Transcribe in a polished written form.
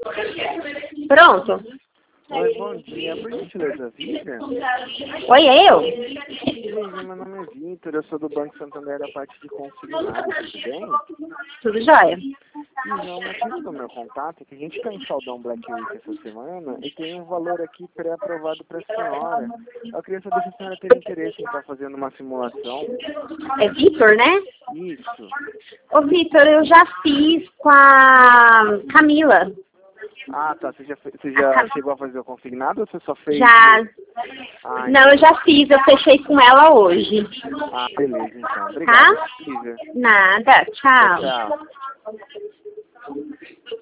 Pronto. Oi, bom dia. Por gentileza, Vitor? Oi, é eu? Vitor, meu nome é Vitor, eu sou do Banco Santander da parte de consignado, tudo bem? Tudo jóia. Então, o motivo do meu contato é que a gente está em saldão Black Week essa semana e tem um valor aqui pré-aprovado para a senhora. Eu queria saber se a senhora teria interesse em estar fazendo uma simulação. É Vitor, né? Isso. Ô, Vitor, eu já fiz com a Camila. Ah, tá. Você já chegou a fazer o consignado ou você só fez? Já. Ah, Não, eu já fiz, eu fechei com ela hoje. Ah, beleza, então. Obrigado. Tá? Nada, tchau. Tchau.